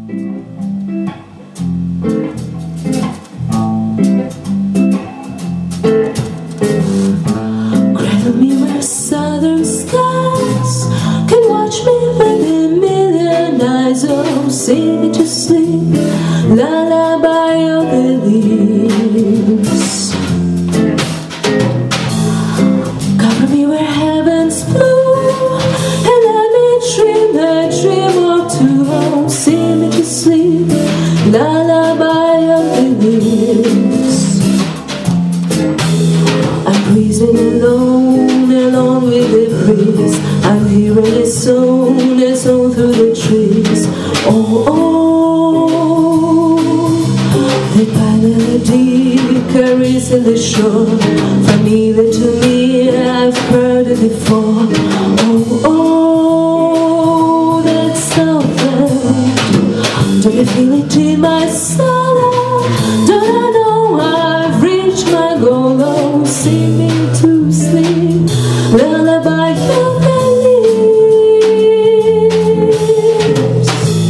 Cradle me where southern skies can watch me with a million eyes. Oh, sing me to sleep, lullaby of the leaves. Cover me where heaven's blue and let me dream a dream or two. Oh, sing me to sleep, lullaby of the leaves. I'm breezing alone, alone with the breeze. I'm hearing a song through the trees. Oh, oh, the melody caressing the shore. Familiar to me, I've heard it before. Oh, oh, that southland. Do you feel it in my soul? Don't I know I've reached my goal? Oh, singing to sleep, lullaby of the leaves.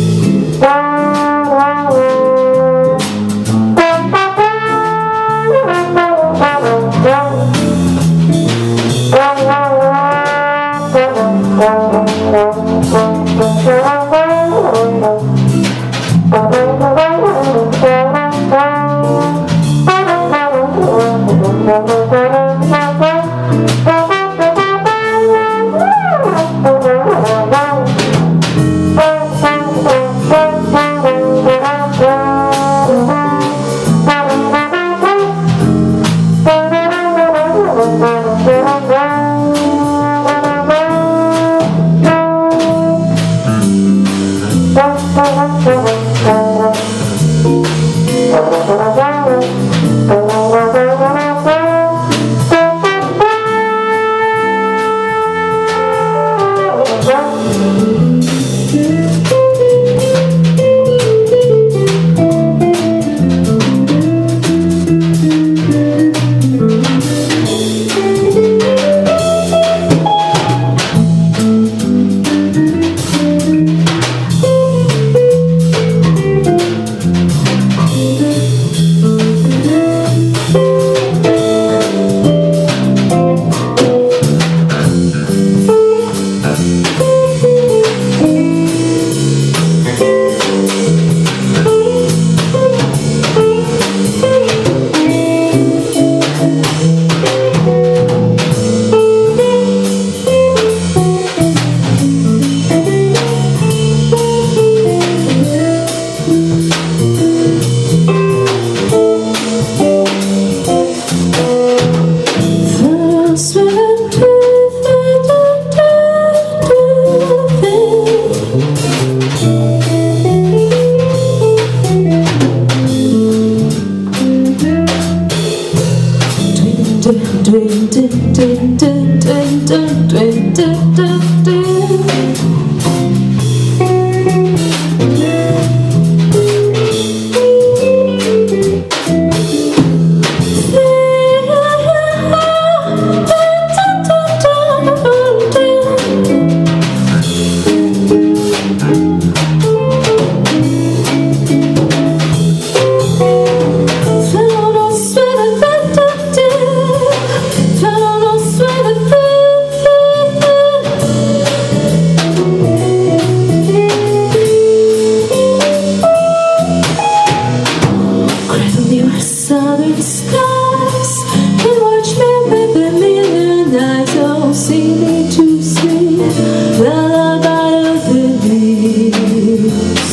Southern skies can watch me with a million eyes. Oh, sing me to sleep, lullaby of the leaves.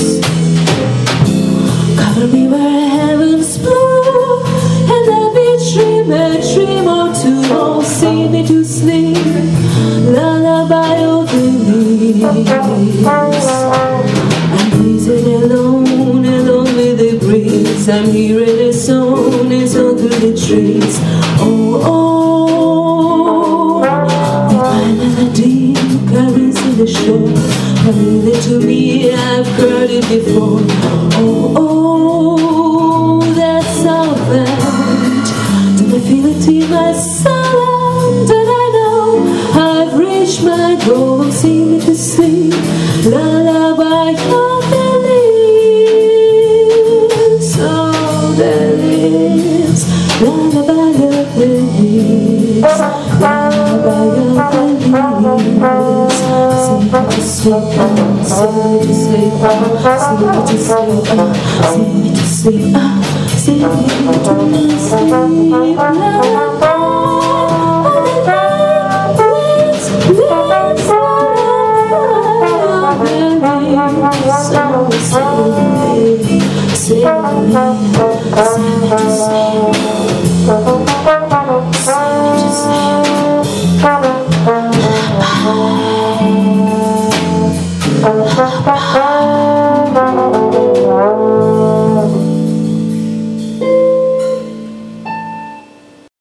Cover me where heaven's blue and let me dream a dream or two. Oh, sing me to sleep, lullaby of the leaves. I'm breezing alone, alone with the breeze. I'm hearing a song through the trees. Oh, oh, the melody caressing the shore. Familiar to me, I've heard it before. Oh, oh, that southland. Do I feel it in my soul? Don't I know I've reached my goal? Sing me to sleep, lullaby of the leaves. sleep, sing me to sleep, sing me to sleep, sing me to sleep, sing me to sleep. Sing me to sleep.